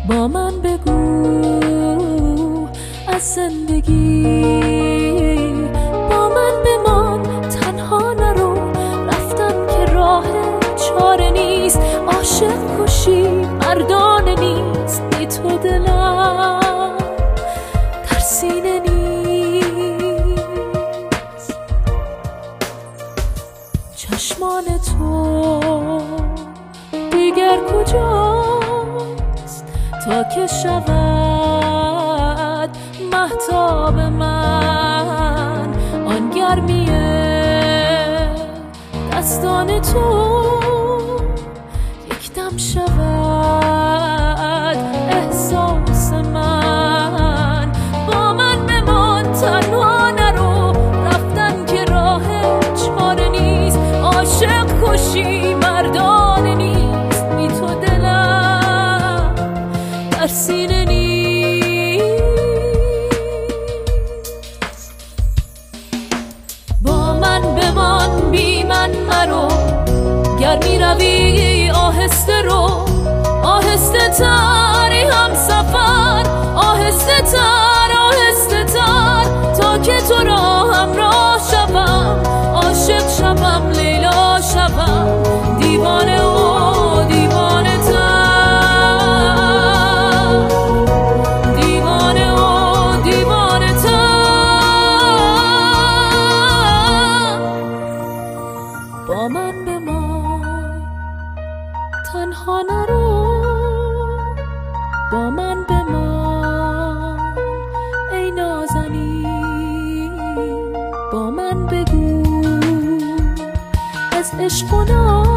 با من بگو از زندگی، با من بمان تنها نرو، رفتن که راه چاره نیست، عاشق کشی مردانه نیست، بی تو دلم در سینه نیست. چشمان تو دیگر کجاست تا که شود مهتاب من، آن گرمی دستان تو یک دم شود احساس من. با من بمان تنها نرو، رفتن که راه چاره نیست، عاشق کشی مردانه نیست، بی تو دلم در سینه نیست. با من بمان بی من مرو، گر می روی آهسته رو، آهسته تری هم سفر، آهسته تر آهسته تر، تا که تو را همراه شوم، عاشق شوم لیلا شوم، دیوانه و دیوانه تر، دیوانه و دیوانه تر. با من بمان تنها نرو، با من بمان ای نازنین، با من بگو از عشق و